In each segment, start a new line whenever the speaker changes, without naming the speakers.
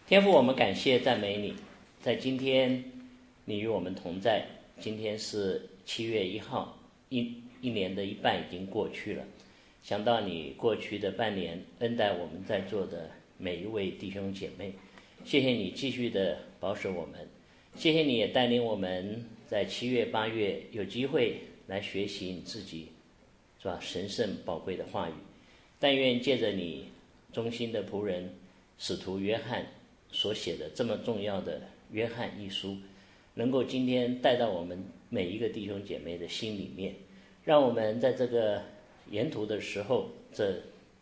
天父，我们感谢赞美你，在今天你与我们同在。今天是7月1号，一年的一半已经过去了。想到你过去的半年恩待我们在座的每一位弟兄姐妹，谢谢你继续的保守我们，谢谢你也带领我们在7月8月有机会来学习你自己是吧神圣宝贵的话语。但愿借着你忠心的仆人使徒约翰所写的这么重要的约翰一书，能够今天带到我们每一个弟兄姐妹的心里面，让我们在这个沿途的时候，这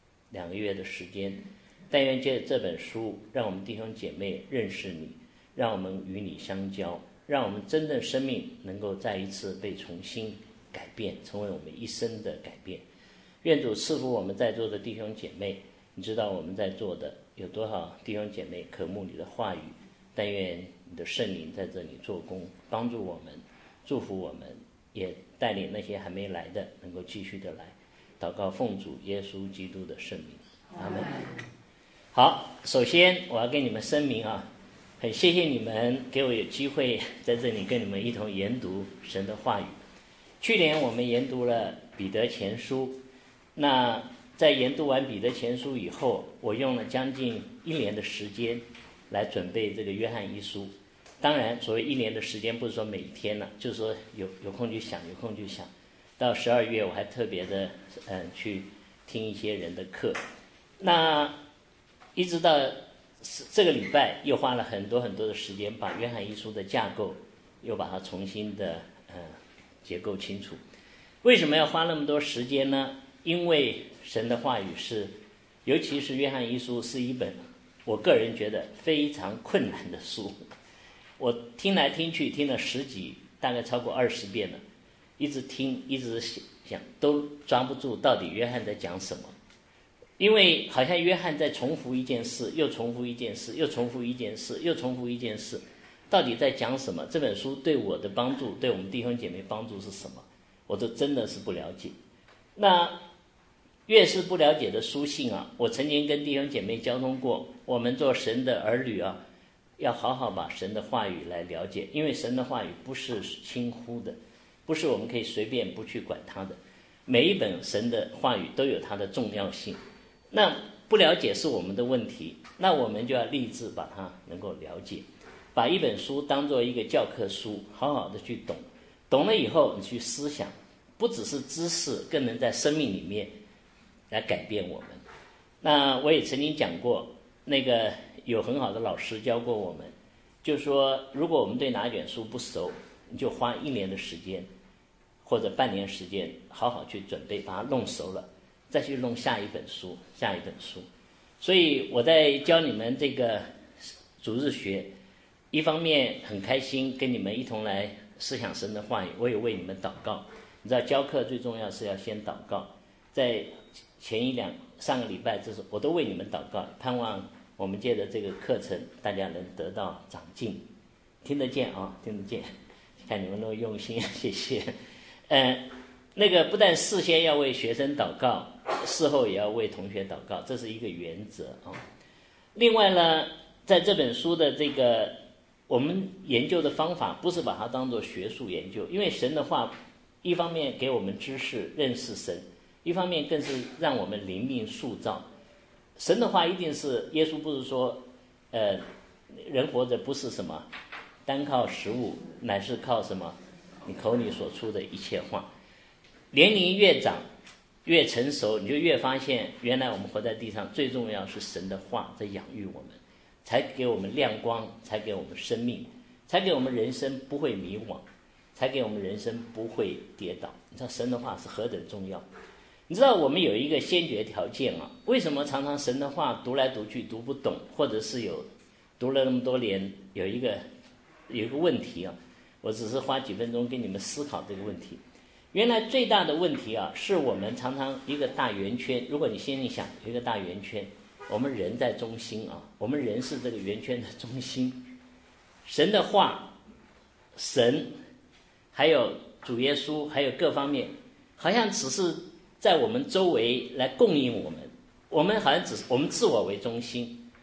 2个月的时间，但愿借这本书让我们弟兄姐妹认识你，让我们与你相交，让我们真正生命能够再一次被重新改变，成为我们一生的改变。愿主赐福我们在座的弟兄姐妹，你知道我们在座的有多少弟兄姐妹渴慕你的话语，但愿你的圣灵在这里做工，帮助我们，祝福我们，也带领那些还没来的能够继续的来。祷告奉主耶稣基督的圣名，阿们。好，首先我要跟你们声明啊，很谢谢你们给我有机会在这里跟你们一同研读神的话语。去年我们研读了彼得前书，那在研读完彼得前书以后，我用了将近1年的时间来准备这个约翰一书。当然所谓1年的时间不是说每一天了，就是说有空就想，有空就想。到12月我还特别的去听一些人的课，那一直到这个礼拜又花了很多的时间把约翰一书的架构又把它重新的结构清楚。为什么要花那么多时间呢？因为神的话语是，尤其是约翰一书是一本我个人觉得非常困难的书。我听来听去听了10几，大概超过20遍了，一直听一直想都抓不住到底约翰在讲什么。因为好像约翰在重复一件事，又重复一件事，又重复一件事，又重复一件事，到底在讲什么？这本书对我的帮助，对我们弟兄姐妹帮助是什么？我都真的是不了解。那越是不了解的书信啊，我曾经跟弟兄姐妹交通过，我们做神的儿女啊，要好好把神的话语来了解，因为神的话语不是轻忽的，不是我们可以随便不去管它的。每一本神的话语都有它的重要性，那不了解是我们的问题，那我们就要立志把它能够了解，把一本书当作一个教科书，好好的去懂，懂了以后你去思想，不只是知识，更能在生命里面来改变我们。那我也曾经讲过，那个有很好的老师教过我们，就说如果我们对哪卷书不熟，你就花1年的时间或者半年时间好好去准备，把它弄熟了，再去弄下一本书。所以我在教你们这个主日学，一方面很开心跟你们一同来思想神的话语，我也为你们祷告。你知道教课最重要是要先祷告，在上个礼拜这是我都为你们祷告，盼望我们借着这个课程大家能得到长进。听得见啊，听得见，看你们那么用心，谢谢。那个不但事先要为学生祷告，事后也要为同学祷告，这是一个原则啊。另外呢，在这本书的这个我们研究的方法，不是把它当作学术研究，因为神的话一方面给我们知识认识神，一方面更是让我们灵命塑造。神的话一定是，耶稣不是说人活着不是什么单靠食物，乃是靠什么你口里所出的一切话。年龄越长越成熟，你就越发现原来我们活在地上最重要是神的话在养育我们，才给我们亮光，才给我们生命，才给我们人生不会迷惘，才给我们人生不会跌倒。你知道神的话是何等重要。你知道我们有一个先决条件啊，为什么常常神的话读来读去读不懂，或者是读了那么多年，有一个问题啊，我只是花几分钟跟你们思考这个问题。原来最大的问题啊，是我们常常一个大圆圈，如果你心里想有一个大圆圈，我们人在中心啊，我们人是这个圆圈的中心。神的话，神还有主耶稣还有各方面，好像只是在我们周围来供应我们，我们好像我们自我为中心，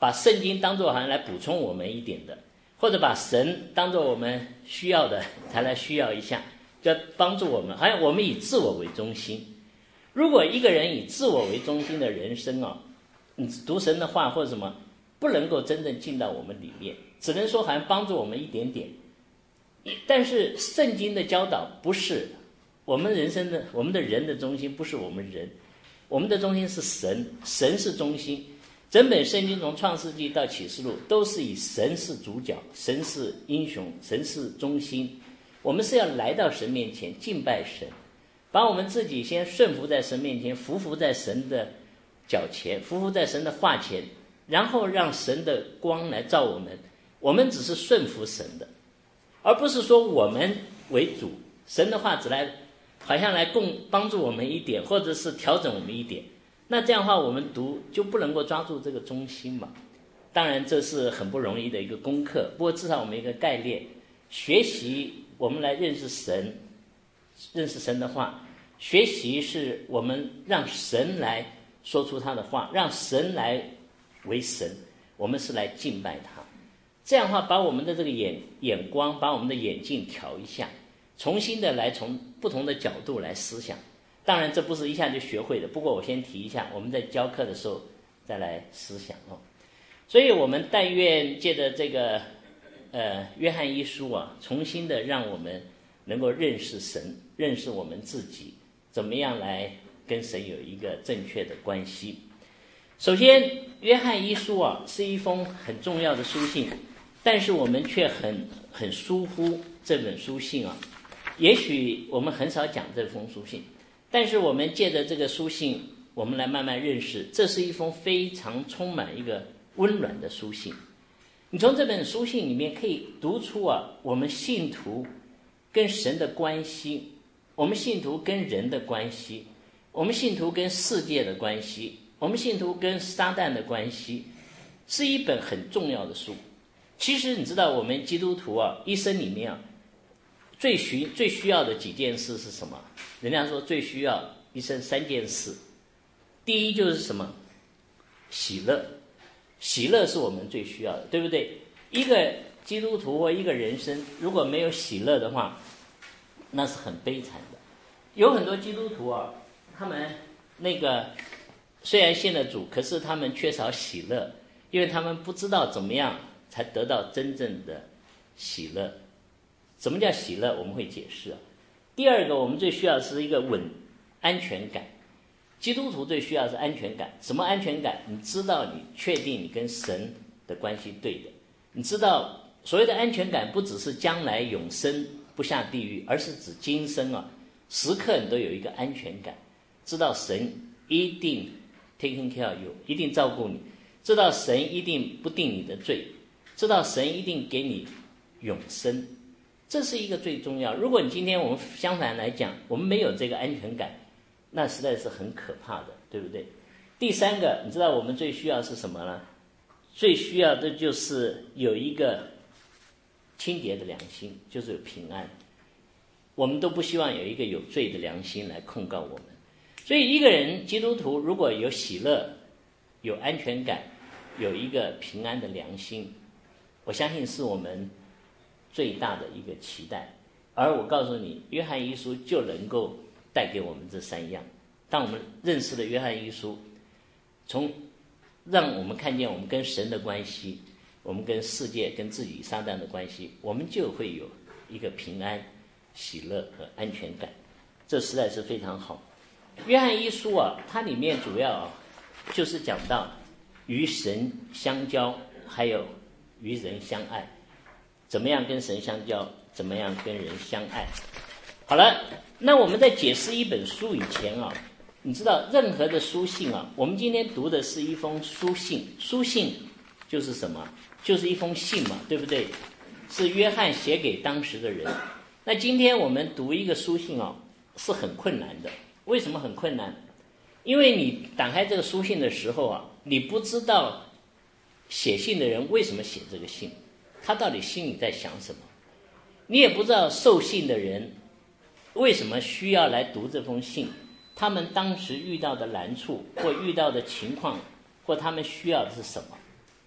把圣经当作好像来补充我们一点的，或者把神当作我们需要的才来需要一下，就帮助我们，好像我们以自我为中心。如果一个人以自我为中心的人生你读神的话或者什么，不能够真正进到我们里面，只能说好像帮助我们一点点。但是圣经的教导不是我们的人的中心，不是我们人，我们的中心是神，神是中心。整本圣经从创世纪到启示录都是以神是主角，神是英雄，神是中心。我们是要来到神面前敬拜神，把我们自己先顺服在神面前，匍匐在神的脚前，匍匐在神的话前，然后让神的光来照我们。我们只是顺服神的，而不是说我们为主，神的话只来好像来帮助我们一点，或者是调整我们一点。那这样的话我们读就不能够抓住这个中心嘛。当然这是很不容易的一个功课，不过至少我们一个概念，学习我们来认识神，认识神的话。学习是我们让神来说出他的话，让神来为神，我们是来敬拜他。这样的话把我们的这个眼光，把我们的眼镜调一下，重新的来从不同的角度来思想。当然这不是一下就学会的，不过我先提一下，我们在教课的时候再来思想所以我们但愿借着这个约翰一书重新的让我们能够认识神，认识我们自己，怎么样来跟神有一个正确的关系。首先约翰一书是一封很重要的书信，但是我们却很疏忽这本书信也许我们很少讲这封书信，但是我们借着这个书信，我们来慢慢认识，这是一封非常充满一个温暖的书信。你从这本书信里面可以读出我们信徒跟神的关系，我们信徒跟人的关系，我们信徒跟世界的关系，我们信徒跟撒旦的关系，是一本很重要的书。其实你知道我们基督徒一生里面最需要的几件事是什么？人家说最需要一生3件事。第一就是什么？喜乐。喜乐是我们最需要的，对不对？一个基督徒或一个人生如果没有喜乐的话，那是很悲惨的。有很多基督徒他们虽然信了主，可是他们缺少喜乐，因为他们不知道怎么样才得到真正的喜乐。什么叫喜乐？我们会解释第二个，我们最需要的是一个安全感。基督徒最需要的是安全感。什么安全感？你知道，你确定你跟神的关系对的。你知道所谓的安全感不只是将来永生不下地狱，而是指今生时刻你都有一个安全感，知道神一定 taking care of you， 一定照顾你，知道神一定不定你的罪，知道神一定给你永生。这是一个最重要。如果你今天我们相反来讲，我们没有这个安全感，那实在是很可怕的，对不对？第三个，你知道我们最需要是什么呢？最需要的就是有一个清洁的良心，就是有平安。我们都不希望有一个有罪的良心来控告我们。所以一个人基督徒如果有喜乐，有安全感，有一个平安的良心，我相信是我们最大的一个期待。而我告诉你，约翰一书就能够带给我们这3样。当我们认识了约翰一书，从让我们看见我们跟神的关系，我们跟世界跟自己撒旦的关系，我们就会有一个平安、喜乐和安全感。这实在是非常好。约翰一书它里面主要就是讲到与神相交，还有与人相爱，怎么样跟神相交，怎么样跟人相爱。好了，那我们在解释一本书以前你知道任何的书信我们今天读的是一封书信，书信就是什么？就是一封信嘛，对不对？是约翰写给当时的人。那今天我们读一个书信是很困难的。为什么很困难？因为你打开这个书信的时候你不知道写信的人为什么写这个信，他到底心里在想什么，你也不知道受信的人为什么需要来读这封信，他们当时遇到的难处或遇到的情况，或他们需要的是什么。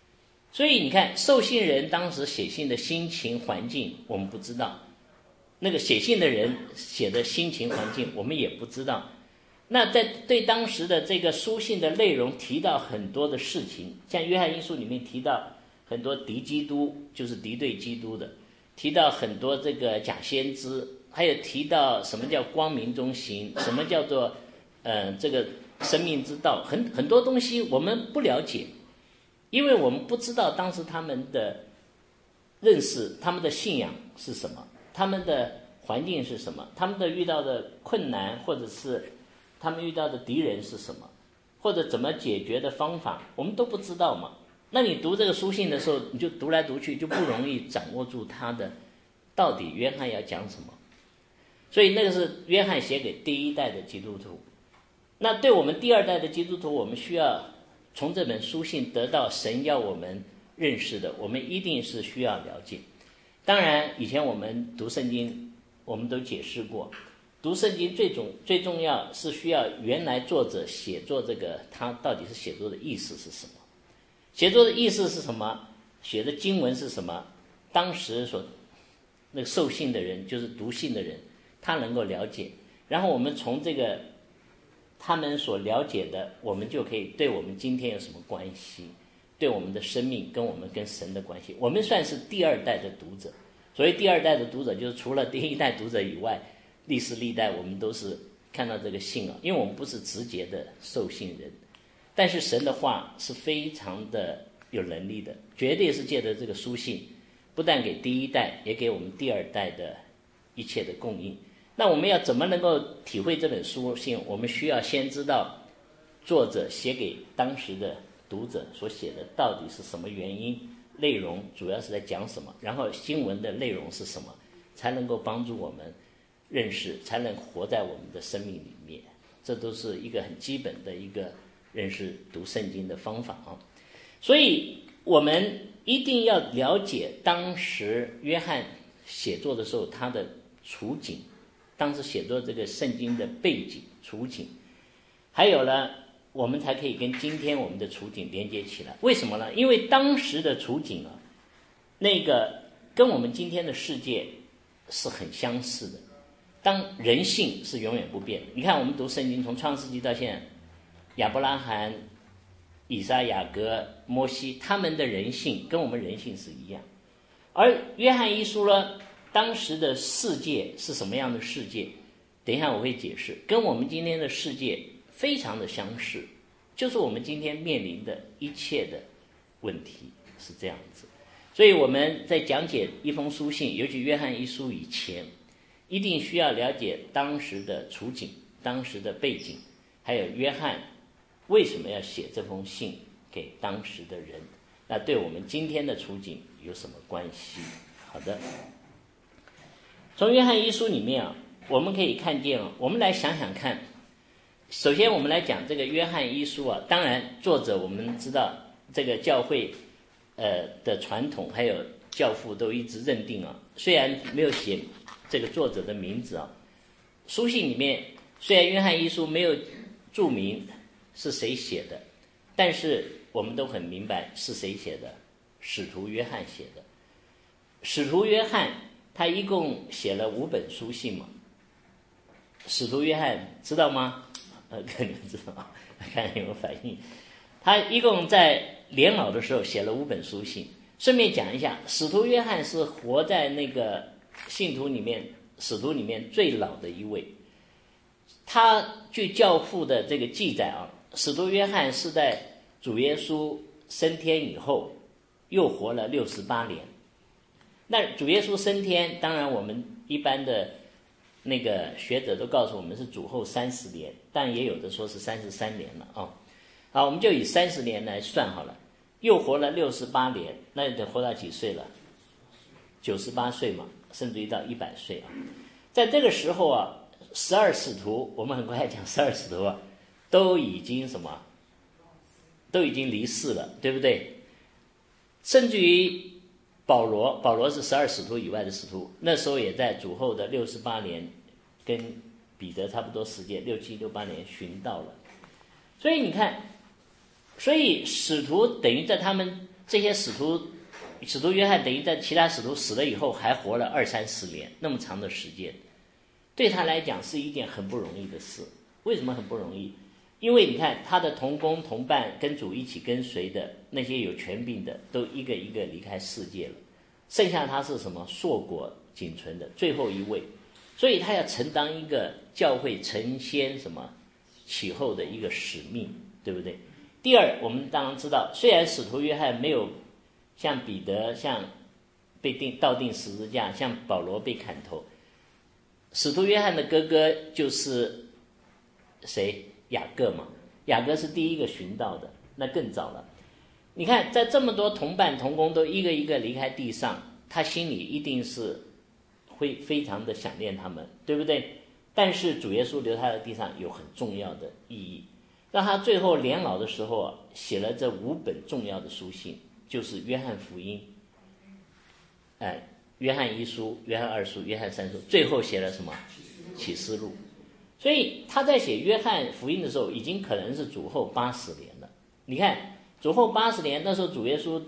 所以你看，受信人当时写信的心情环境我们不知道，那个写信的人写的心情环境我们也不知道。那在对当时的这个书信的内容提到很多的事情，像约翰一书里面提到很多敌基督，就是敌对基督的，提到很多这个假先知，还有提到什么叫光明中行，什么叫做这个生命之道，很多东西我们不了解，因为我们不知道当时他们的认识，他们的信仰是什么，他们的环境是什么，他们的遇到的困难，或者是他们遇到的敌人是什么，或者怎么解决的方法，我们都不知道嘛。那你读这个书信的时候，你就读来读去，就不容易掌握住他的到底约翰要讲什么。所以那个是约翰写给第一代的基督徒。那对我们第二代的基督徒，我们需要从这本书信得到神要我们认识的，我们一定是需要了解。当然以前我们读圣经我们都解释过，读圣经最重要是需要原来作者写作这个他到底是写作的意思是什么，写作的意思是什么，写的经文是什么，当时所那个受信的人，就是读信的人，他能够了解，然后我们从这个他们所了解的，我们就可以对我们今天有什么关系，对我们的生命跟我们跟神的关系，我们算是第二代的读者。所谓第二代的读者，就是除了第一代读者以外，历史历代我们都是看到这个信因为我们不是直接的受信人，但是神的话是非常的有能力的，绝对是借着这个书信，不但给第一代，也给我们第二代的一切的供应。那我们要怎么能够体会这本书信？我们需要先知道作者写给当时的读者所写的到底是什么原因，内容主要是在讲什么，然后经文的内容是什么，才能够帮助我们认识，才能活在我们的生命里面。这都是一个很基本的一个认识读圣经的方法啊。所以我们一定要了解当时约翰写作的时候他的处境，当时写作这个圣经的背景处境，还有呢我们才可以跟今天我们的处境连接起来。为什么呢？因为当时的处境啊，那个跟我们今天的世界是很相似的，当人性是永远不变的。你看我们读圣经从创世纪到现在，亚伯拉罕、以撒、雅各、摩西，他们的人性跟我们人性是一样。而约翰一书呢，当时的世界是什么样的世界，等一下我会解释，跟我们今天的世界非常的相似，就是我们今天面临的一切的问题是这样子。所以我们在讲解一封书信，尤其约翰一书以前，一定需要了解当时的处境，当时的背景，还有约翰为什么要写这封信给当时的人，那对我们今天的处境有什么关系？好的，从约翰一书里面啊，我们可以看见啊，我们来想想看。首先我们来讲这个约翰一书啊，当然作者我们知道这个教会的传统还有教父都一直认定啊，虽然没有写这个作者的名字啊，书信里面虽然约翰一书没有注明是谁写的，但是我们都很明白是谁写的，使徒约翰写的。使徒约翰他一共写了5本书信嘛，使徒约翰知道吗？可能知道，看有没有反应。他一共在年老的时候写了5本书信。顺便讲一下，使徒约翰是活在那个信徒里面，使徒里面最老的一位。他据教父的这个记载啊，使徒约翰是在主耶稣升天以后又活了68年。那主耶稣升天，当然我们一般的那个学者都告诉我们是主后30年，但也有的说是33年了啊。好，我们就以30年来算好了，又活了68年，那得活到几岁了？98岁嘛，甚至于到100岁啊。在这个时候啊，12使徒，我们很快讲12使徒啊，都已经什么？都已经离世了，对不对？甚至于保罗是12使徒以外的使徒，那时候也在主后的68年，跟彼得差不多时间，67、68年殉道了。所以你看，所以使徒等于在他们这些使徒约翰等于在其他使徒死了以后还活了20-30年，那么长的时间，对他来讲是一件很不容易的事。为什么很不容易？因为你看他的同工同伴跟主一起跟随的那些有权柄的都一个一个离开世界了，剩下他是什么？硕果仅存的最后一位，所以他要承担一个教会承先什么启后的一个使命，对不对？第二，我们当然知道，虽然使徒约翰没有像彼得像被倒钉十字架，像保罗被砍头，使徒约翰的哥哥就是谁？雅各嘛。雅各是第一个寻到的，那更早了。你看在这么多同伴同工都一个一个离开地上，他心里一定是会非常的想念他们，对不对？但是主耶稣留他在地上有很重要的意义，让他最后年老的时候写了这5本重要的书信，就是约翰福音、约翰1书、约翰2书、约翰3书，最后写了什么？启示录。所以他在写约翰福音的时候，已经可能是主后80年了。你看主后80年，那时候主耶稣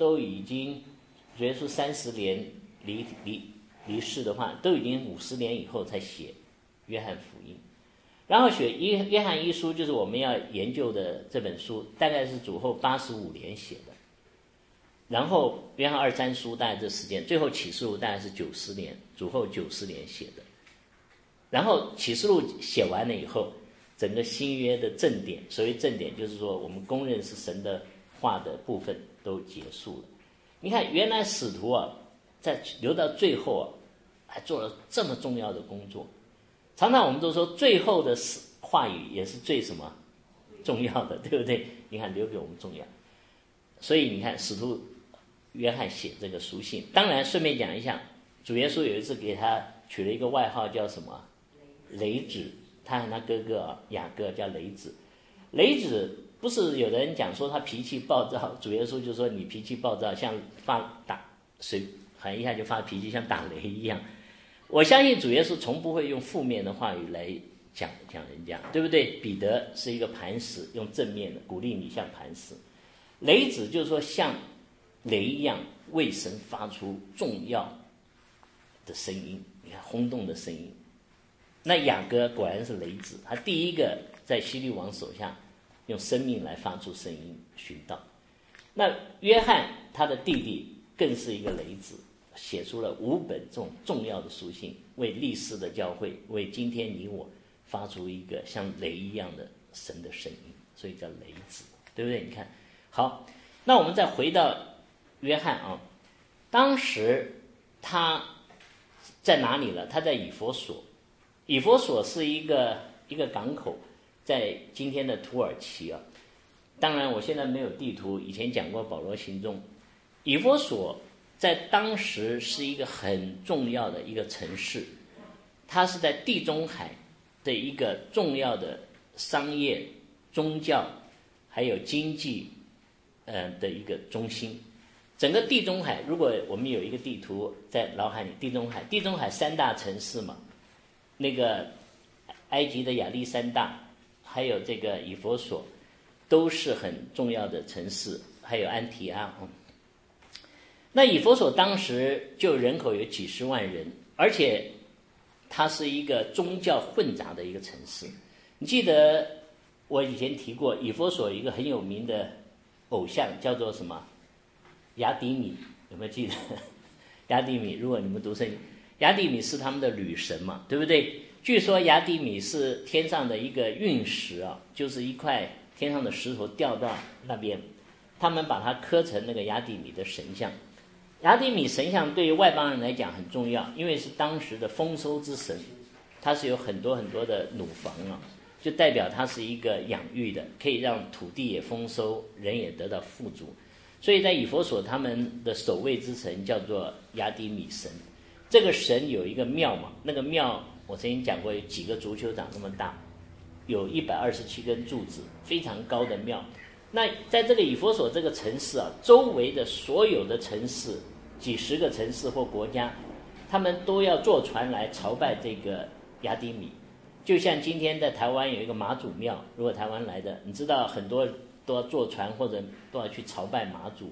30年离世的话，都已经50年以后才写约翰福音。然后写约翰1书，就是我们要研究的这本书，大概是主后85年写的。然后约翰2、3书大概这时间，最后启示录大概是90年，主后90年写的。然后启示录写完了以后，整个新约的正典，所谓正典就是说我们公认是神的话的部分都结束了。你看原来使徒在留到最后还做了这么重要的工作。常常我们都说最后的话语也是最什么重要的，对不对？你看留给我们重要。所以你看使徒约翰写这个书信，当然顺便讲一下，主耶稣有一次给他取了一个外号叫什么？雷子。他和他哥哥雅各叫雷子。雷子不是有人讲说他脾气暴躁，主耶稣就说你脾气暴躁，像打水喊一下就发脾气，像打雷一样。我相信主耶稣从不会用负面的话语来讲人家，对不对？彼得是一个磐石，用正面的鼓励你像磐石。雷子就是说像雷一样为神发出重要的声音，你看轰动的声音。那雅各果然是雷子，他第一个在希律王手下用生命来发出声音寻道。那约翰他的弟弟更是一个雷子，写出了5本这种重要的书信，为历世的教会，为今天你我发出一个像雷一样的神的声音，所以叫雷子，对不对？你看好，那我们再回到约翰当时他在哪里了？他在以弗所。以弗所是一个港口，在今天的土耳其当然我现在没有地图，以前讲过保罗行踪。以弗所在当时是一个很重要的一个城市，它是在地中海的一个重要的商业、宗教还有经济的一个中心。整个地中海，如果我们有一个地图在脑海里，地中海3大城市嘛，那个埃及的亚历山大还有这个以弗所都是很重要的城市，还有安提阿。那以弗所当时就人口有几十万人，而且它是一个宗教混杂的一个城市。你记得我以前提过，以弗所有一个很有名的偶像叫做什么？雅底米，有没有记得？雅底米，如果你们读圣经，雅底米是他们的女神嘛，对不对？据说雅底米是天上的一个陨石就是一块天上的石头掉到那边，他们把它刻成那个雅底米的神像。雅底米神像对于外邦人来讲很重要，因为是当时的丰收之神，它是有很多很多的乳房就代表它是一个养育的，可以让土地也丰收，人也得到富足。所以在以弗所他们的守卫之神叫做雅底米神。这个神有一个庙嘛，那个庙我曾经讲过，有几个足球场这么大，有127根柱子，非常高的庙。那在这个以弗所这个城市周围的所有的城市，几十个城市或国家，他们都要坐船来朝拜这个雅底米。就像今天在台湾有一个妈祖庙，如果台湾来的，你知道很多都要坐船或者都要去朝拜妈祖，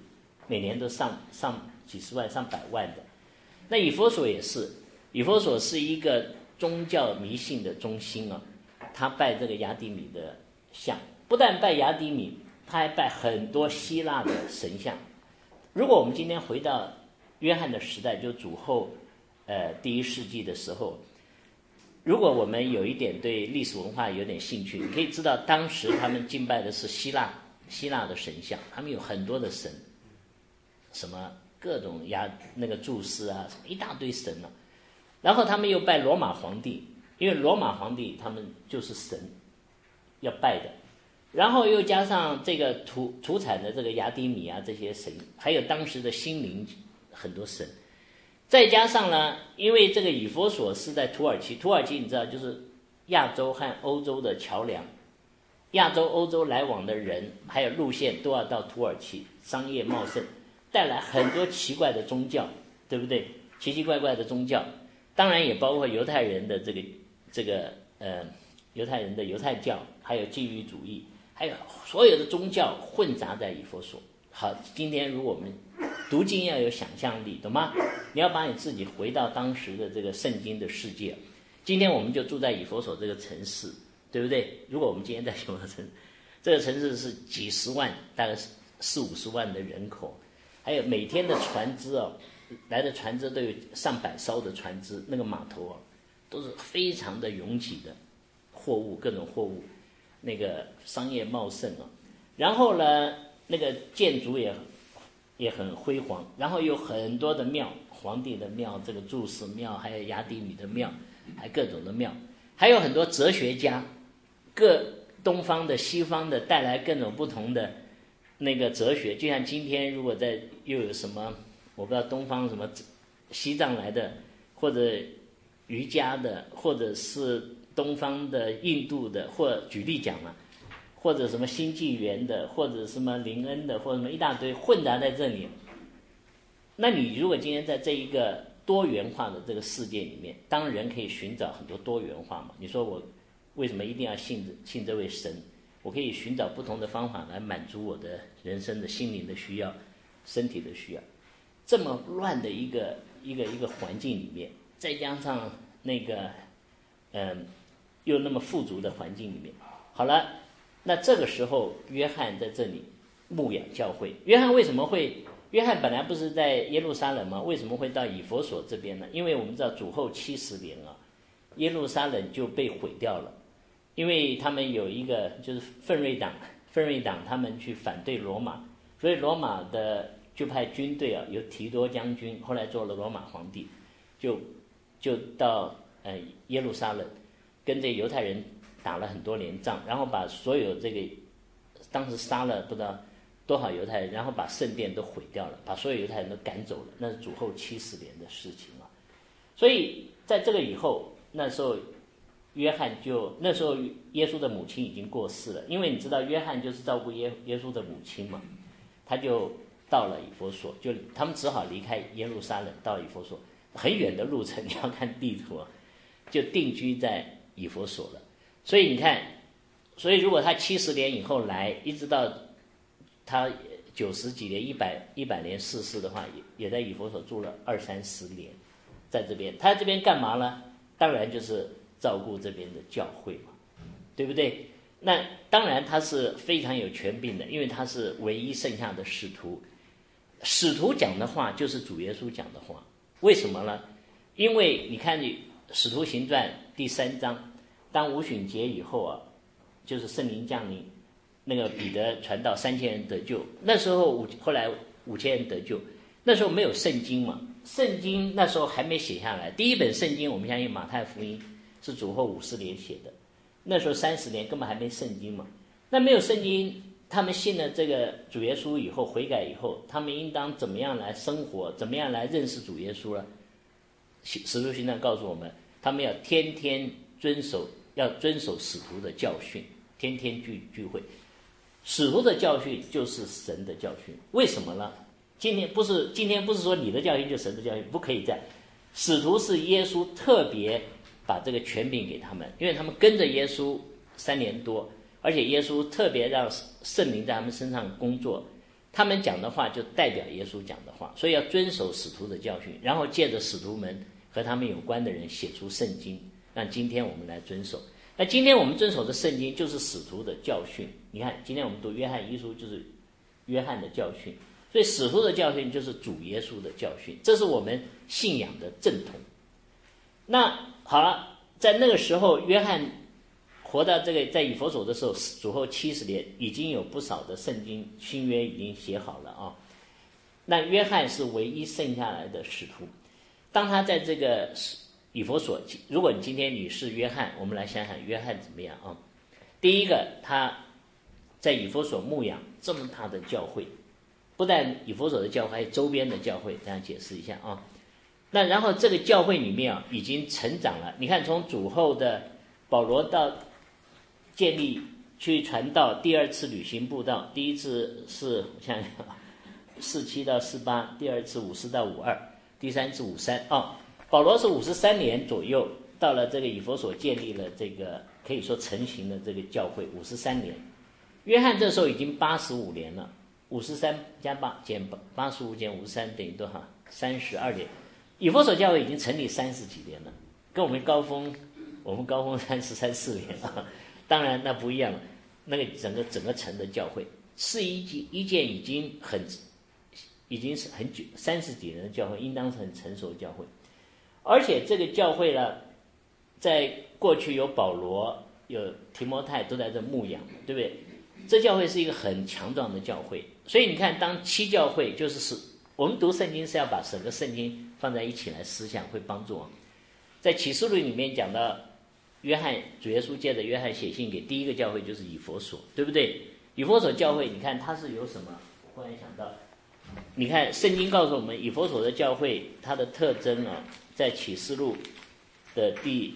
每年都上几十万、上百万的。那以弗所也是，以弗所是一个宗教迷信的中心啊，他拜这个雅典米的像，不但拜雅典米，他还拜很多希腊的神像。如果我们今天回到约翰的时代，就主后第1世纪的时候，如果我们有一点对历史文化有点兴趣，你可以知道当时他们敬拜的是希腊的神像，他们有很多的神，什么各种那个宙斯啊，什么一大堆神啊。然后他们又拜罗马皇帝，因为罗马皇帝他们就是神要拜的。然后又加上这个土产的这个雅典米啊，这些神，还有当时的心灵很多神。再加上呢，因为这个以弗所是在土耳其，土耳其你知道就是亚洲和欧洲的桥梁，亚洲欧洲来往的人还有路线都要到土耳其，商业茂盛，带来很多奇怪的宗教，对不对？奇奇怪怪的宗教，当然也包括犹太人的犹太人的犹太教，还有禁欲主义，还有所有的宗教混杂在以弗所。好，今天如果我们读经要有想象力，懂吗？你要把你自己回到当时的这个圣经的世界。今天我们就住在以弗所这个城市，对不对？如果我们今天在什么城市，这个城市是几十万，大概是40-50万的人口，还有每天的船只哦，来的船只都有上百艘的船只，那个码头哦，都是非常的拥挤的货物，各种货物，那个商业茂盛哦。然后呢，那个建筑也很辉煌，然后有很多的庙，皇帝的庙，这个宙斯庙，还有雅典米的庙，还各种的庙，还有很多哲学家，各东方的西方的带来各种不同的那个哲学。就像今天如果又有什么我不知道东方什么西藏来的，或者瑜伽的，或者是东方的印度的，或举例讲嘛，或者什么新纪元的，或者什么林恩的，或者什么一大堆混杂在这里。那你如果今天在这一个多元化的这个世界里面，当人可以寻找很多多元化嘛，你说我为什么一定要信这位神？我可以寻找不同的方法来满足我的人生的心灵的需要，身体的需要。这么乱的一个环境里面，再加上那个又那么富足的环境里面，好了，那这个时候约翰在这里牧养教会。约翰本来不是在耶路撒冷吗？为什么会到以弗所这边呢？因为我们知道主后70年啊，耶路撒冷就被毁掉了，因为他们有一个就是奋锐党他们去反对罗马，所以罗马的就派军队啊，由提多将军后来做了罗马皇帝，就到耶路撒冷跟这犹太人打了很多年仗，然后把所有这个当时杀了不知道多少犹太人，然后把圣殿都毁掉了，把所有犹太人都赶走了，那是主后70年的事情啊。所以在这个以后，那时候耶稣的母亲已经过世了，因为你知道约翰就是照顾耶稣的母亲嘛，他就到了以弗所，就他们只好离开耶路撒冷到以弗所，很远的路程，你要看地图啊，就定居在以弗所了。所以你看，所以如果他70年以后来，一直到他90几年100年逝世的话，也在以弗所住了20-30年，在这边他这边干嘛呢？当然就是照顾这边的教会嘛，对不对？那当然他是非常有权柄的，因为他是唯一剩下的使徒，使徒讲的话就是主耶稣讲的话。为什么呢？因为你看使徒行传第3章，当五旬节以后啊，就是圣灵降临，那个彼得传道3000人得救，那时候后来5000人得救，那时候没有圣经嘛，圣经那时候还没写下来。第一本圣经我们相信马太福音是主后50年写的，那时候30年根本还没圣经嘛。那没有圣经，他们信了这个主耶稣以后，悔改以后，他们应当怎么样来生活，怎么样来认识主耶稣呢？使徒行传告诉我们，他们要天天遵守使徒的教训，天天聚会。使徒的教训就是神的教训，为什么呢？今天不是说你的教训就是神的教训，不可以这样。使徒是耶稣特别把这个权柄给他们，因为他们跟着耶稣3年多，而且耶稣特别让圣灵在他们身上工作， 他们讲的话就代表耶稣讲的话，所以要遵守使徒的教训，然后借着使徒们和他们有关的人写出圣经，让今天我们来遵守。那今天我们遵守的圣经就是使徒的教训。你看今天我们读约翰一书就是约翰的教训，所以使徒的教训就是主耶稣的教训，这是我们信仰的正统。那好了，在那个时候约翰活到这个在以弗所的时候，主后70年，已经有不少的圣经新约已经写好了啊。那约翰是唯一剩下来的使徒。当他在这个以弗所，如果你今天你是约翰，我们来想想约翰怎么样啊？第一个，他在以弗所牧养这么大的教会，不但以弗所的教会，还有周边的教会，这样解释一下啊。那然后这个教会里面啊，已经成长了。你看，从主后的保罗到建立去传道，第二次旅行布道，第一次是我想想47到48，第二次54到52，第三次53啊。保罗是53年左右到了这个以弗所，建立了这个可以说成型的这个教会53年。约翰这时候已经85年了，53加8减85减53等于多少？32年。以弗所教会已经成立30几年了，跟我们高峰33、4年啊。当然那不一样了，那个整个城的教会是一件已经是很久30几年的教会，应当是很成熟的教会。而且这个教会呢，在过去有保罗有提摩太都在这牧养，对不对？这教会是一个很强壮的教会。所以你看，当七教会就是我们读圣经是要把整个圣经放在一起来思想，会帮助我们。在启示录里面讲到约翰，主耶稣借着约翰写信给第一个教会就是以弗所，对不对？以弗所教会，你看它是有什么？我忽然想到，你看圣经告诉我们以弗所的教会它的特征啊，在启示录的第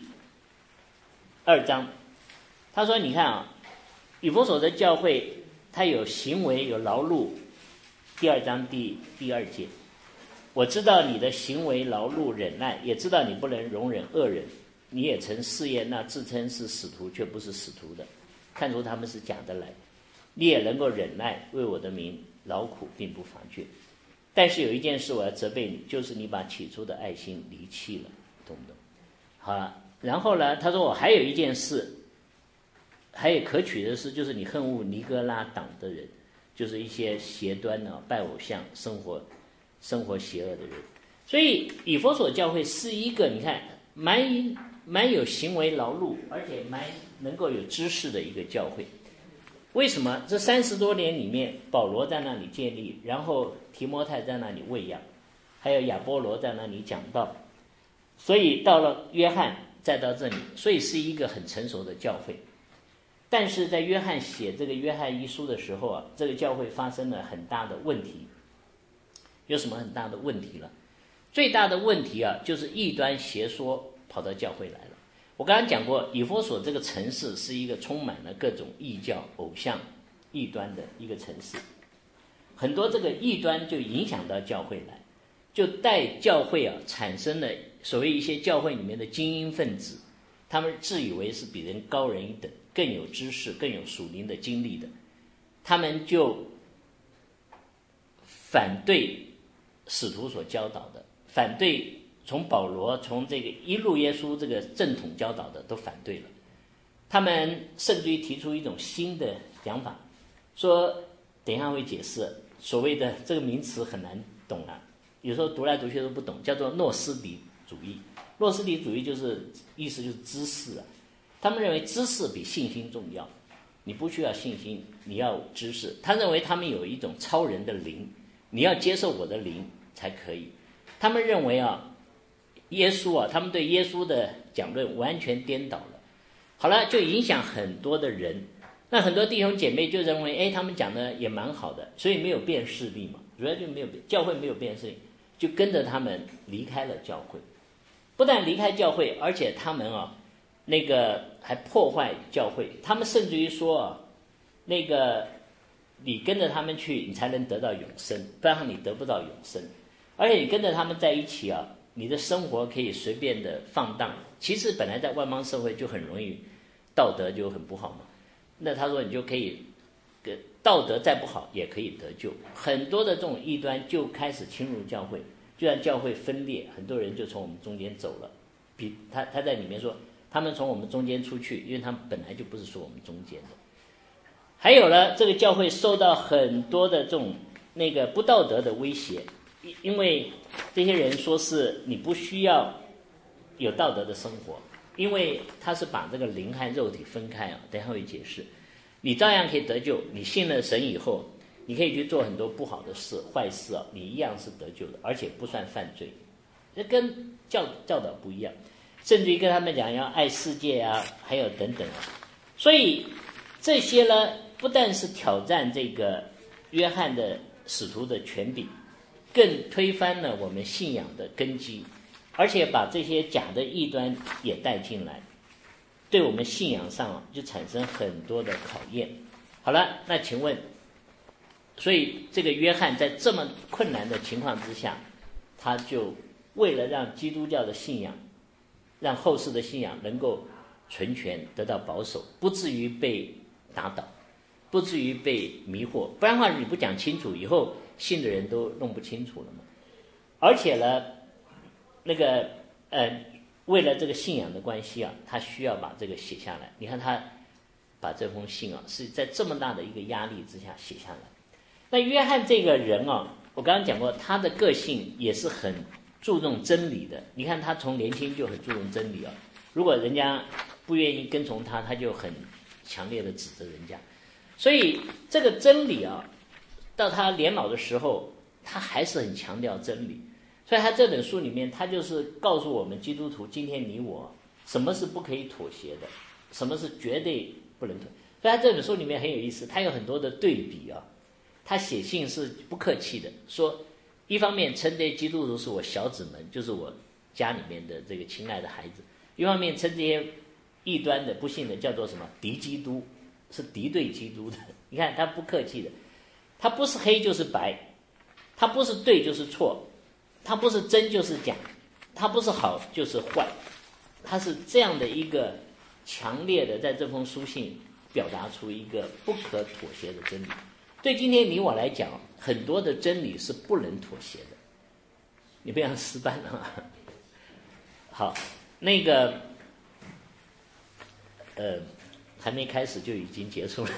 2章，他说你看啊，以弗所的教会它有行为有劳碌，第2章第2节，我知道你的行为劳碌忍耐，也知道你不能容忍恶人，你也曾试验那自称是使徒却不是使徒的，看出他们是假的来，你也能够忍耐，为我的名劳苦并不乏倦。但是有一件事我要责备你，就是你把起初的爱心离弃了，懂不懂？好了，然后呢，他说我还有一件事，还有可取的事，就是你恨恶尼哥拉党的人，就是一些邪端的拜偶像生活邪恶的人。所以以弗所教会是一个你看蛮有行为劳碌，而且蛮能够有知识的一个教会。为什么？这30多年里面，保罗在那里建立，然后提摩太在那里喂养，还有亚波罗在那里讲道，所以到了约翰再到这里，所以是一个很成熟的教会。但是在约翰写这个约翰一书的时候啊，这个教会发生了很大的问题。有什么很大的问题了？最大的问题啊，就是异端邪说跑到教会来了。我刚刚讲过，以弗所这个城市是一个充满了各种异教、偶像、异端的一个城市，很多这个异端就影响到教会来，就带教会啊产生了所谓一些教会里面的精英分子，他们自以为是比人高人一等，更有知识、更有属灵的经历的，他们就反对使徒所教导的，反对从保罗从这个一路耶稣这个正统教导的都反对了。他们甚至于提出一种新的讲法，说等一下会解释，所谓的这个名词很难懂啊，有时候读来读去都不懂，叫做诺斯底主义。诺斯底主义就是意思就是知识啊，他们认为知识比信心重要，你不需要信心，你要知识。他认为他们有一种超人的灵，你要接受我的灵才可以。他们认为啊，耶稣啊，他们对耶稣的讲论完全颠倒了。好了，就影响很多的人。那很多弟兄姐妹就认为，他们讲的也蛮好的，所以没有辨识力嘛，主要就没有教会没有辨识力，就跟着他们离开了教会。不但离开教会，而且他们啊，那个还破坏教会。他们甚至于说啊，那个你跟着他们去，你才能得到永生，不然你得不到永生。而且你跟着他们在一起啊，你的生活可以随便的放荡。其实本来在外邦社会就很容易道德就很不好嘛。那他说你就可以道德再不好也可以得救。很多的这种异端就开始侵入教会，就让教会分裂，很多人就从我们中间走了。比他在里面说，他们从我们中间出去，因为他们本来就不是说我们中间的。还有了，这个教会受到很多的这种那个不道德的威胁，因为这些人说是你不需要有道德的生活，因为他是把这个灵和肉体分开啊，等一下会解释。你照样可以得救，你信了神以后，你可以去做很多不好的事、坏事啊，你一样是得救的，而且不算犯罪。这跟教导不一样，甚至于跟他们讲要爱世界啊，还有等等啊。所以这些呢，不但是挑战这个约翰的使徒的权柄，更推翻了我们信仰的根基，而且把这些假的异端也带进来，对我们信仰上就产生很多的考验。好了，那请问，所以这个约翰在这么困难的情况之下，他就为了让基督教的信仰，让后世的信仰能够存全得到保守，不至于被打倒，不至于被迷惑，不然的话你不讲清楚，以后信的人都弄不清楚了嘛。而且呢，那个为了这个信仰的关系啊，他需要把这个写下来。你看他把这封信啊，是在这么大的一个压力之下写下来。那约翰这个人啊，我刚刚讲过，他的个性也是很注重真理的。你看他从年轻就很注重真理啊，如果人家不愿意跟从他，他就很强烈的指责人家。所以这个真理啊，到他年老的时候，他还是很强调真理。所以他这本书里面，他就是告诉我们基督徒，今天你我什么是不可以妥协的，什么是绝对不能妥。所以他这本书里面很有意思，他有很多的对比啊。他写信是不客气的，说一方面称这些基督徒是我小子们，就是我家里面的这个亲爱的孩子；一方面称这些异端的不信的叫做什么敌基督，是敌对基督的。你看他不客气的，他不是黑就是白，他不是对就是错，他不是真就是假，他不是好就是坏，他是这样的一个强烈的在这封书信表达出一个不可妥协的真理。对今天你我来讲，很多的真理是不能妥协的。你不要失败了吗？好，那个还没开始就已经结束了。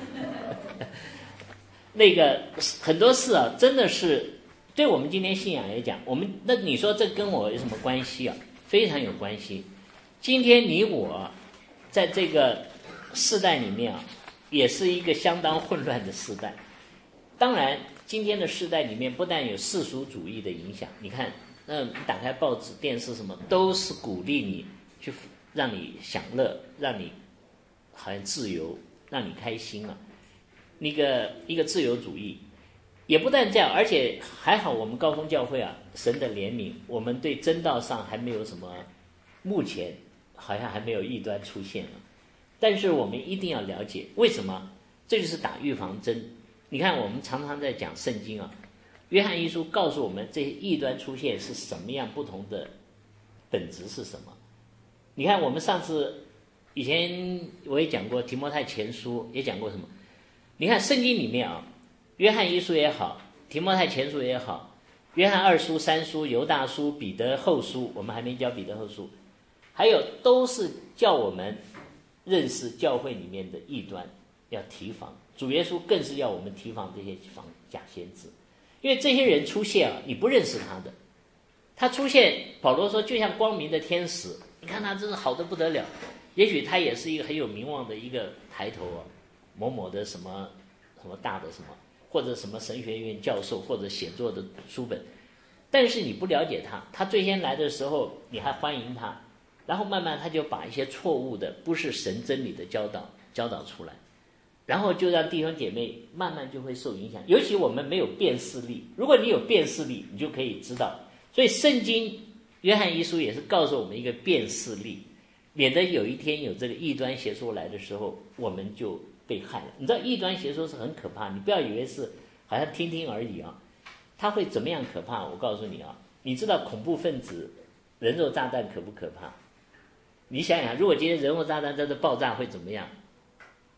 那个很多事啊，真的是对我们今天信仰来讲，那你说这跟我有什么关系啊？非常有关系。今天你我在这个世代里面啊，也是一个相当混乱的时代。当然今天的世代里面不但有世俗主义的影响，你看你打开报纸电视什么都是鼓励你去让你享乐，让你好像自由，让你开心啊。一个自由主义。也不但这样，而且还好我们高峰教会啊，神的怜悯，我们对真道上还没有什么，目前好像还没有异端出现了。但是我们一定要了解为什么，这就是打预防针。你看我们常常在讲圣经啊，约翰一书告诉我们这些异端出现是什么样不同的本质是什么。你看我们上次以前我也讲过提摩太前书，也讲过什么。你看圣经里面啊，约翰一书也好，提摩太前书也好，约翰二书、三书、犹大书、彼得后书，我们还没教彼得后书，还有都是叫我们认识教会里面的异端，要提防。主耶稣更是要我们提防这些假先知，因为这些人出现啊，你不认识他的，他出现，保罗说就像光明的天使，你看他真是好得不得了，也许他也是一个很有名望的一个抬头啊，某某的什么什么大的什么，或者什么神学院教授，或者写作的书本，但是你不了解他，他最先来的时候你还欢迎他，然后慢慢他就把一些错误的不是神真理的教导出来，然后就让弟兄姐妹慢慢就会受影响。尤其我们没有辨识力，如果你有辨识力，你就可以知道。所以圣经约翰一书也是告诉我们一个辨识力，免得有一天有这个异端邪说来的时候，我们就被害了。你知道异端邪说是很可怕，你不要以为是好像听听而已啊，它会怎么样可怕？我告诉你啊，你知道恐怖分子人肉炸弹可不可怕？你想想，如果今天人肉炸弹在这爆炸会怎么样？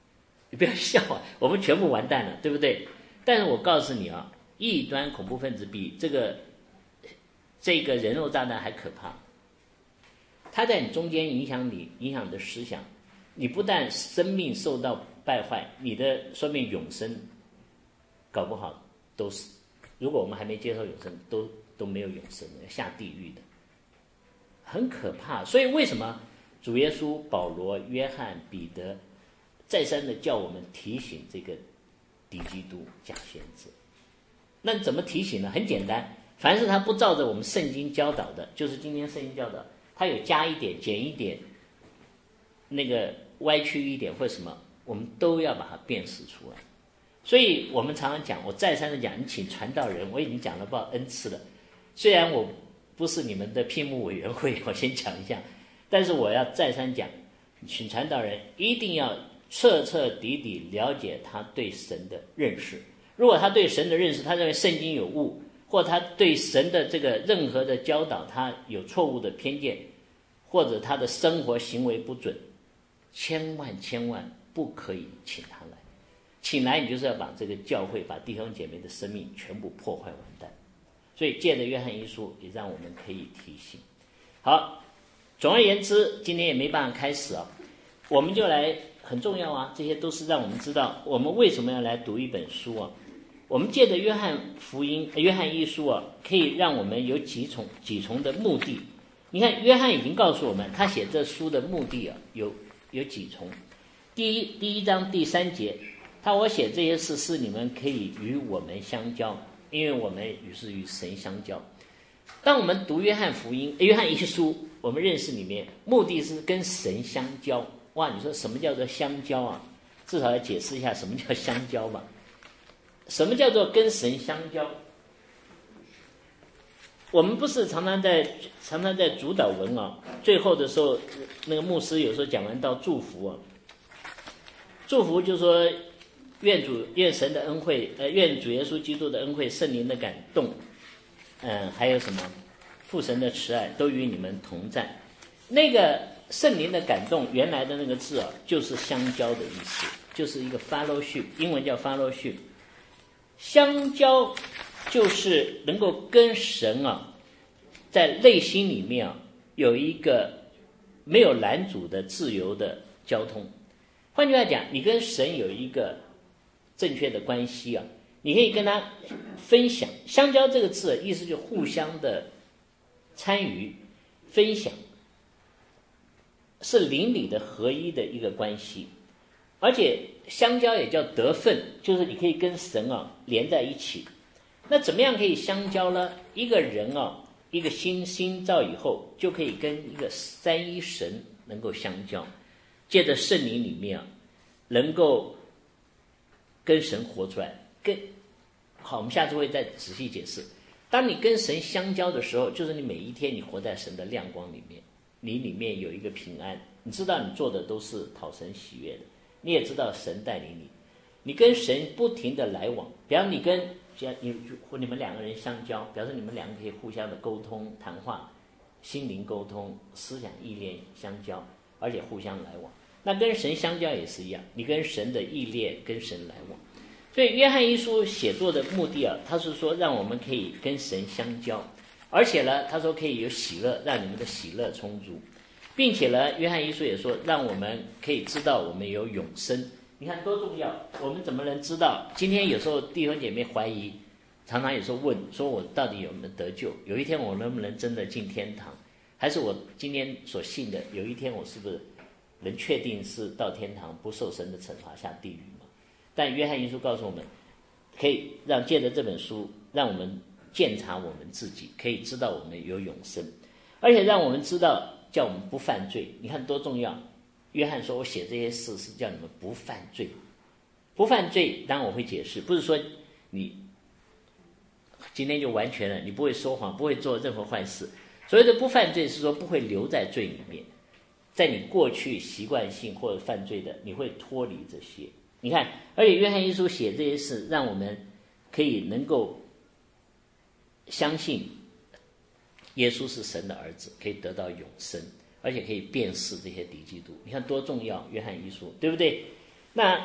你不要笑啊，我们全部完蛋了，对不对？但是我告诉你啊，异端恐怖分子比这个人肉炸弹还可怕。他在你中间影响你的思想，你不但生命受到败坏，你的说明永生搞不好都是，如果我们还没接受永生，都没有永生的，要下地狱的，很可怕。所以为什么主耶稣、保罗、约翰、彼得再三的叫我们提醒这个敌基督假先知？那怎么提醒呢？很简单，凡是他不照着我们圣经教导的，就是今天圣经教导，他有加一点、减一点，那个歪曲一点或什么，我们都要把它辨识出来。所以我们常常讲，我再三的讲，你请传道人，我已经讲了不知道 N 次了。虽然我不是你们的聘牧委员会，我先讲一下，但是我要再三讲，请传道人一定要彻彻底底了解他对神的认识。如果他对神的认识，他认为圣经有误，或他对神的这个任何的教导他有错误的偏见，或者他的生活行为不准，千万不可以请他来。请来你就是要把这个教会、把弟兄姐妹的生命全部破坏完蛋。所以借着约翰一书也让我们可以提醒。好，总而言之，今天也没办法开始啊，我们就来，很重要啊，这些都是让我们知道我们为什么要来读一本书啊。我们借着约翰福音、约翰一书啊，可以让我们有几重的目的。你看，约翰已经告诉我们，他写这书的目的啊，有几重。第一章第3节，我写这些事是你们可以与我们相交，因为我们与神相交。当我们读约翰福音、约翰一书，我们认识里面目的是跟神相交。哇，你说什么叫做相交啊？至少要解释一下什么叫相交吧。什么叫做跟神相交？我们不是常常在主祷文啊，最后的时候，那个牧师有时候讲完道祝福啊，祝福就说愿神的恩惠，愿主耶稣基督的恩惠、圣灵的感动，还有什么父神的慈爱都与你们同在。那个圣灵的感动，原来的那个字啊，就是相交的意思，就是一个 fellowship， 英文叫 fellowship。相交就是能够跟神啊，在内心里面啊，有一个没有拦阻的自由的交通。换句话讲，你跟神有一个正确的关系啊，你可以跟他分享。相交这个字意思就互相的参与、分享，是邻里的合一的一个关系。而且相交也叫得分，就是你可以跟神啊连在一起。那怎么样可以相交呢？一个人啊，一个心造以后，就可以跟一个三一神能够相交，借着圣灵里面啊，能够跟神活出来。好，我们下次会再仔细解释。当你跟神相交的时候，就是你每一天你活在神的亮光里面，你里面有一个平安，你知道你做的都是讨神喜悦的，你也知道神带领你，你跟神不停的来往。比方你们两个人相交，表示你们两个可以互相的沟通谈话，心灵沟通，思想意念相交，而且互相来往。那跟神相交也是一样，你跟神的意念跟神来往。所以约翰一书写作的目的啊，他是说让我们可以跟神相交，而且呢，他说可以有喜乐，让你们的喜乐充足，并且呢，约翰一书也说让我们可以知道我们有永生。你看多重要，我们怎么能知道？今天有时候弟兄姐妹怀疑，常常有时候问说，我到底有没有得救？有一天我能不能真的进天堂？还是我今天所信的，有一天我是不是能确定是到天堂，不受神的惩罚下地狱嘛？但约翰一书告诉我们，可以让借着这本书，让我们鉴察我们自己，可以知道我们有永生，而且让我们知道叫我们不犯罪。你看多重要！约翰说我写这些事是叫你们不犯罪。不犯罪当然我会解释，不是说你今天就完全了，你不会说谎，不会做任何坏事。所谓的不犯罪是说不会留在罪里面，在你过去习惯性或者犯罪的，你会脱离这些。你看，而且约翰一书写这些事，让我们可以能够相信耶稣是神的儿子，可以得到永生，而且可以辨识这些敌基督。你看多重要，约翰一书，对不对？那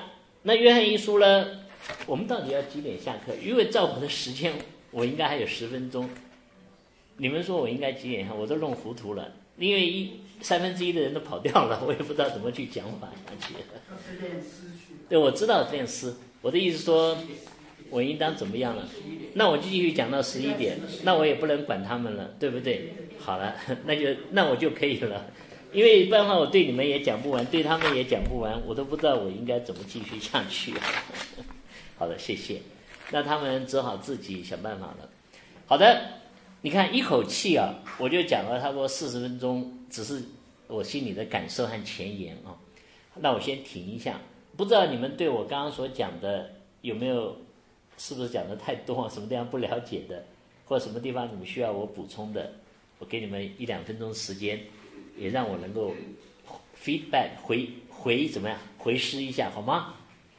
那约翰一书呢，我们到底要几点下课？因为照我的时间，我应该还有10分钟。你们说我应该几点下？我都弄糊涂了，因为1/3的人都跑掉了，我也不知道怎么去讲法下去。对，我知道练诗。我的意思说，我应当怎么样了？那我就继续讲到11点，那我也不能管他们了，对不对？好了，那我就可以了。因为不然的话，我对你们也讲不完，对他们也讲不完，我都不知道我应该怎么继续下去。好的，谢谢。那他们只好自己想办法了。好的，你看一口气啊，我就讲了差不多40分钟，只是我心里的感受和前言啊。那我先停一下，不知道你们对我刚刚所讲的有没有，是不是讲的太多，什么地方不了解的，或者什么地方你们需要我补充的，我给你们1-2分钟时间，也让我能够 feedback 回怎么样回师一下，好吗？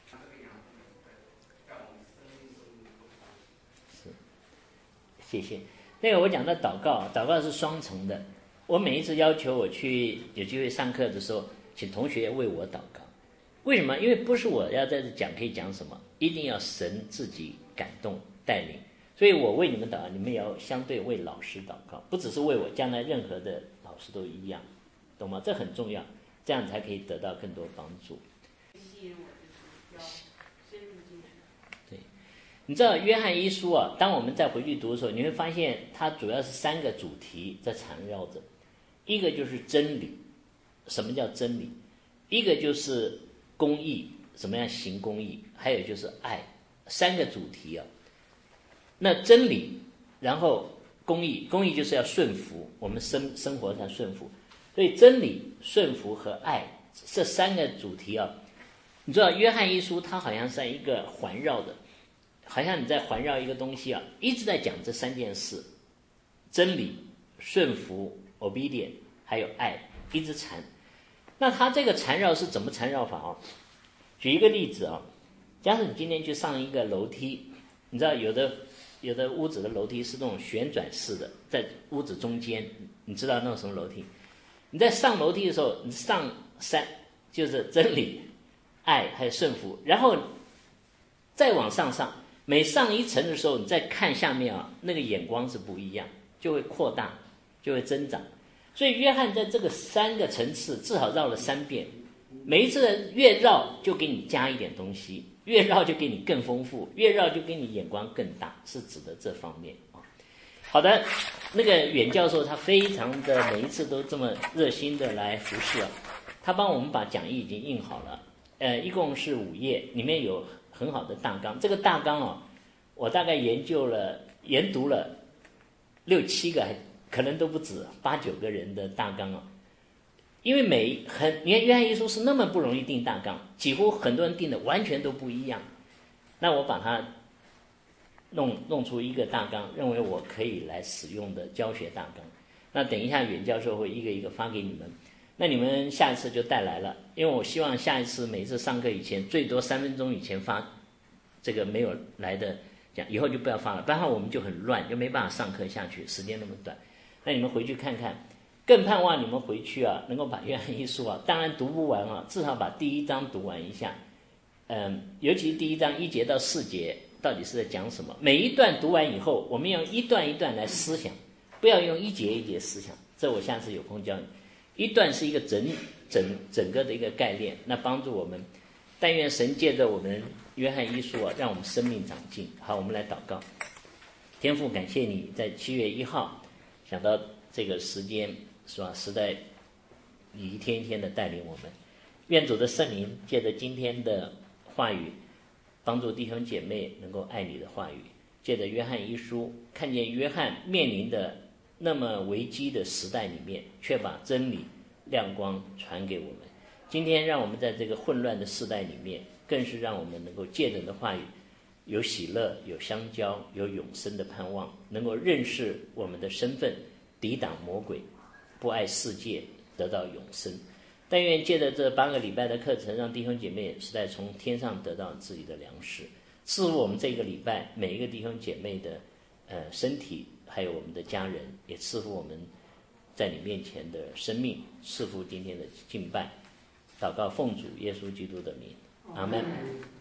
是，谢谢。那个我讲的祷告是双重的。我每一次要求我去有机会上课的时候，请同学为我祷告。为什么？因为不是我要在这讲可以讲什么，一定要神自己感动带领。所以我为你们祷告，你们也要相对为老师祷告，不只是为我，将来任何的老师都一样，懂吗？这很重要，这样才可以得到更多帮助。对，你知道约翰一书啊，当我们再回去读的时候，你会发现它主要是3个主题在缠绕着。一个就是真理，什么叫真理？一个就是公义，怎么样行公义？还有就是爱，3个主题啊。那真理，然后公义就是要顺服，我们生活上顺服。所以真理、顺服和爱这3个主题啊，你知道约翰一书它好像是一个环绕的，好像你在环绕一个东西啊，一直在讲这3件事：真理、顺服 obedient 还有爱，一直缠。那它这个缠绕是怎么缠绕法啊？举一个例子啊，假设你今天去上一个楼梯，你知道有的屋子的楼梯是那种旋转式的，在屋子中间，你知道那种什么楼梯？你在上楼梯的时候，你上3就是真理、爱还有顺服，然后再往上，每上一层的时候，你再看下面啊，那个眼光是不一样，就会扩大，就会增长。所以约翰在这个3个层次至少绕了3遍，每一次越绕就给你加一点东西，越绕就给你更丰富，越绕就给你眼光更大，是指的这方面啊。好的，那个远教授他非常的每一次都这么热心的来服侍啊，他帮我们把讲义已经印好了，一共是5页，里面有很好的大纲。这个大纲啊，我大概研读了6、7个，可能都不止8、9个人的大纲啊。因为你看约翰一书是那么不容易定大纲，几乎很多人定的完全都不一样。那我把它弄出一个大纲，认为我可以来使用的教学大纲。那等一下远教授会一个一个发给你们，那你们下一次就带来了，因为我希望下一次每次上课以前最多3分钟以前发，这个没有来的讲以后就不要发了，不然我们就很乱，就没办法上课下去，时间那么短。那你们回去看看，更盼望你们回去啊，能够把约翰一书啊，当然读不完啊，至少把第1章读完一下。尤其第1章1节到4节到底是在讲什么？每一段读完以后，我们用一段一段来思想，不要用一节一节思想。这我下次有空教你。一段是一个整个的一个概念，那帮助我们。但愿神借着我们约翰一书啊，让我们生命长进。好，我们来祷告。天父，感谢你在7月1号想到这个时间，是吧？实在你一天一天的带领我们。愿主的圣灵借着今天的话语，帮助弟兄姐妹能够爱你的话语。借着约翰一书，看见约翰面临的那么危机的时代里面，却把真理亮光传给我们。今天让我们在这个混乱的时代里面，更是让我们能够借着你的话语，有喜乐，有相交，有永生的盼望，能够认识我们的身份，抵挡魔鬼，不爱世界，得到永生。但愿借着这8个礼拜的课程，让弟兄姐妹实在从天上得到自己的粮食，赐福我们这个礼拜每一个弟兄姐妹的身体，还有我们的家人，也赐福我们在你面前的生命，赐福今天的敬拜。祷告奉主耶稣基督的名，阿们。